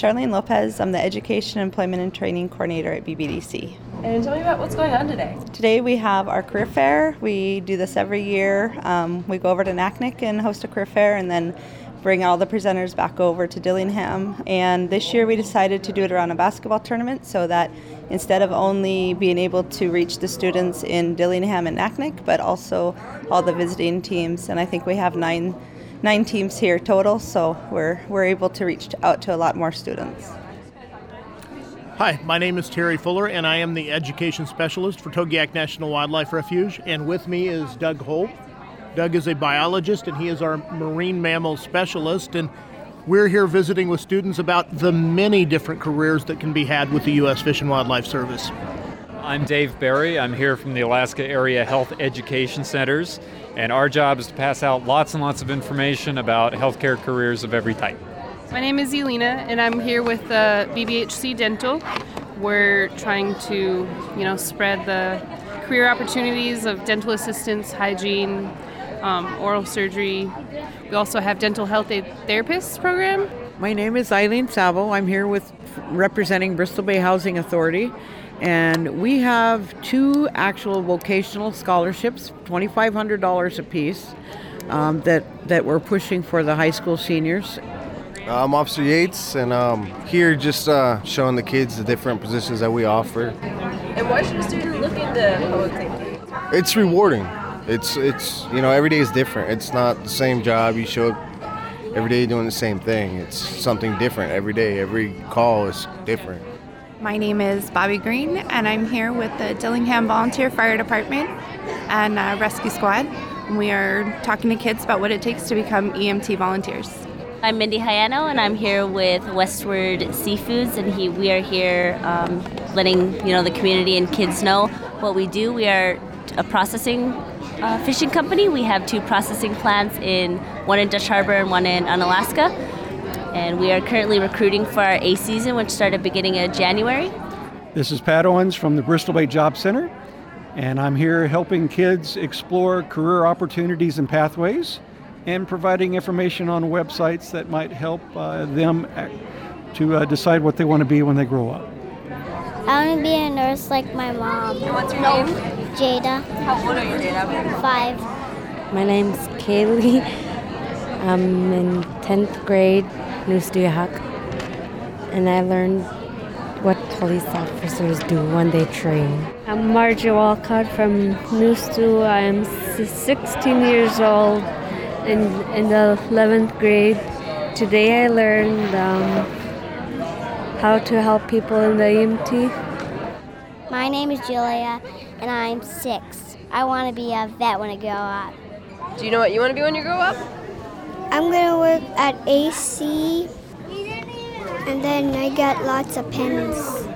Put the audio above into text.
Charlene Lopez. I'm the Education, Employment, and Training Coordinator at BBDC. And tell me about what's going on today. Today we have our career fair. We do this every year. We go over to Naknek and host a career fair and then bring all the presenters back over to Dillingham. And this year we decided to do it around a basketball tournament so that instead of only being able to reach the students in Dillingham and Naknek, but also all the visiting teams. And I think we have nine teams here total, so we're able to reach out to a lot more students. Hi, my name is Terry Fuller, and I am the Education Specialist for Togiak National Wildlife Refuge, and with me is Doug Holt. Doug is a biologist, and he is our marine mammal specialist, and we're here visiting with students about the many different careers that can be had with the U.S. Fish and Wildlife Service. I'm Dave Berry. I'm here from the Alaska Area Health Education Centers, and our job is to pass out lots and lots of information about healthcare careers of every type. My name is Elena, and I'm here with BBHC Dental. We're trying to, spread the career opportunities of dental assistants, hygiene, oral surgery. We also have dental health aid therapists program. My name is Eileen Savo. I'm here representing Bristol Bay Housing Authority. And we have 2 actual vocational scholarships, $2,500 apiece, that we're pushing for the high school seniors. I'm Officer Yates, and here just showing the kids the different positions that we offer. And why should a student look into public safety? It's rewarding. It's every day is different. It's not the same job. You show up every day doing the same thing. It's something different every day. Every call is different. My name is Bobby Green, and I'm here with the Dillingham Volunteer Fire Department and Rescue Squad. We are talking to kids about what it takes to become EMT volunteers. I'm Mindy Hayano, and I'm here with Westward Seafoods, and we are here letting the community and kids know what we do. We are a processing fishing company. We have 2 processing plants, one in Dutch Harbor and one in Unalaska. And we are currently recruiting for our A season, which started beginning of January. This is Pat Owens from the Bristol Bay Job Center, and I'm here helping kids explore career opportunities and pathways and providing information on websites that might help them to decide what they want to be when they grow up. I want to be a nurse like my mom. And what's your name? Jada. How old are you, Jada? 5. My name's Kaylee. I'm in 10th grade. Nustuyak, and I learned what police officers do when they train. I'm Margie Walcott from Nustu. I am 16 years old and in the 11th grade. Today I learned how to help people in the EMT. My name is Julia, and I'm 6. I want to be a vet when I grow up. Do you know what you want to be when you grow up? I'm going to work at AC, and then I get lots of pennies.